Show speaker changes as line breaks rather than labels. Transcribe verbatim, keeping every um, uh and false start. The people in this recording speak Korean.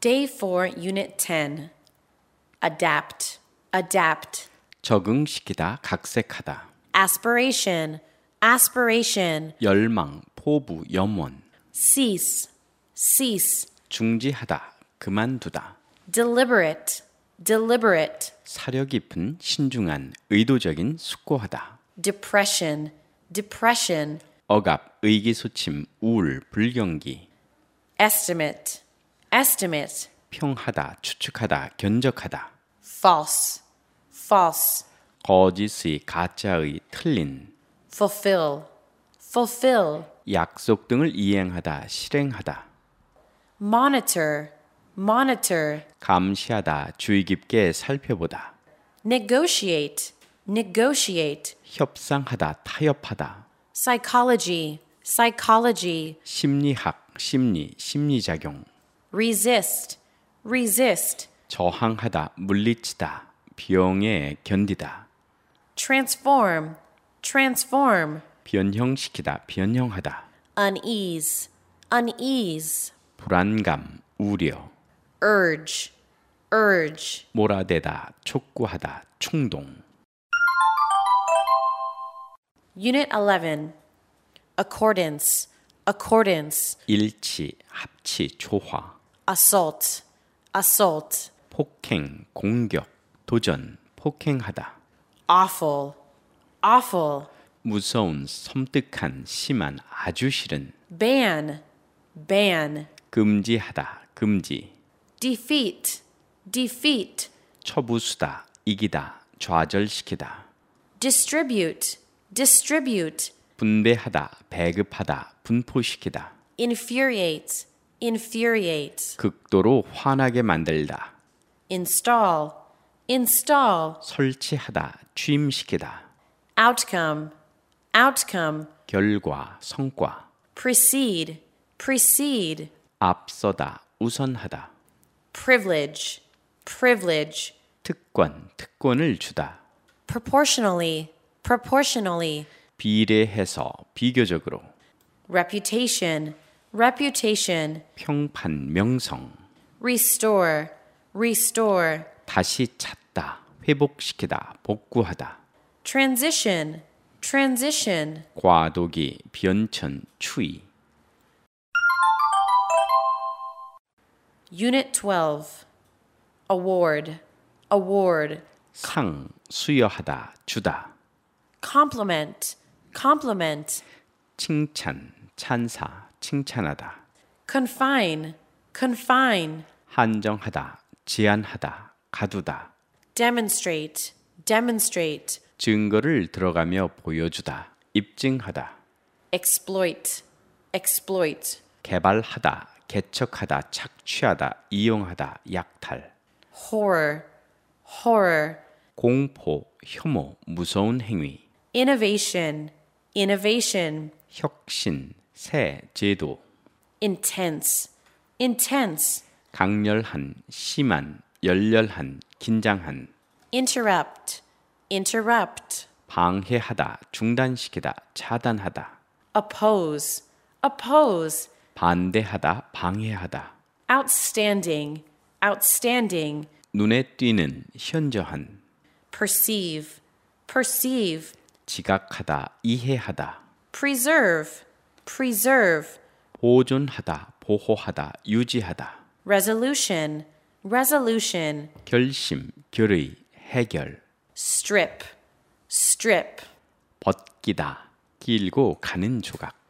Day four, Unit ten. Adapt, adapt.
적응시키다, 각색하다.
Aspiration, aspiration.
열망, 포부, 염원.
Cease, cease.
중지하다, 그만두다.
Deliberate, deliberate.
사려 깊은, 신중한, 의도적인, 숙고하다.
Depression, depression.
억압, 의기소침, 우울, 불경기.
Estimate, estimate.
평하다, 추측하다, 견적하다.
False, false.
거짓의, 가짜의, 틀린.
Fulfill, fulfill.
약속 등을 이행하다, 실행하다.
Monitor, monitor.
감시하다, 주의 깊게 살펴보다.
Negotiate, negotiate.
협상하다, 타협하다.
Psychology, psychology.
심리학, 심리, 심리작용.
Resist, resist.
저항하다, 물리치다, 병에 견디다.
Transform, transform.
변형시키다, 변형하다.
Unease, unease.
불안감, 우려.
Urge, urge.
몰아대다, 촉구하다, 충동.
Unit eleven. Accordance, accordance.
일치, 합치, 조화.
Assault, assault.
폭행, 공격, 도전, 폭행하다.
Awful, awful.
무서운, 섬뜩한, 심한, 아주 싫은.
Ban, ban.
금지하다, 금지.
Defeat, defeat.
처부수다, 이기다, 좌절시키다.
Distribute, distribute.
분배하다, 배급하다, 분포시키다.
Infuriate, infuriate.
극도로 화나게 만들다.
Install, install.
설치하다, 취임시키다.
Outcome, outcome.
결과, 성과.
Precede, precede.
앞서다, 우선하다.
Privilege, privilege.
특권, 특권을 주다.
Proportionally, proportionally.
비례해서, 비교적으로.
Reputation, reputation.
평판, 명성.
Restore, restore.
다시 찾다, 회복시키다, 복구하다.
Transition, transition.
과도기, 변천, 추이.
Unit twelve. Award, award.
상, 수여하다, 주다.
Compliment, compliment.
칭찬, 찬사, 칭찬하다.
Confine, confine.
한정하다, 제한하다, 가두다.
Demonstrate, demonstrate.
증거를 들어가며 보여주다, 입증하다.
Exploit, exploit.
개발하다, 개척하다, 착취하다, 이용하다, 약탈.
Horror, horror.
공포, 혐오, 무서운 행위.
Innovation, innovation.
혁신, 새, 제도.
Intense, intense.
강렬한, 심한, 열렬한, 긴장한.
Interrupt, interrupt.
방해하다, 중단시키다, 차단하다.
Oppose, oppose.
반대하다, 방해하다.
Outstanding, outstanding.
눈에 띄는, 현저한.
Perceive, perceive.
지각하다, 이해하다.
Preserve, preserve.
보존하다, 보호하다, 유지하다.
Resolution, resolution.
결심, 결의, 해결.
Strip, strip.
벗기다, 길고 가는 조각.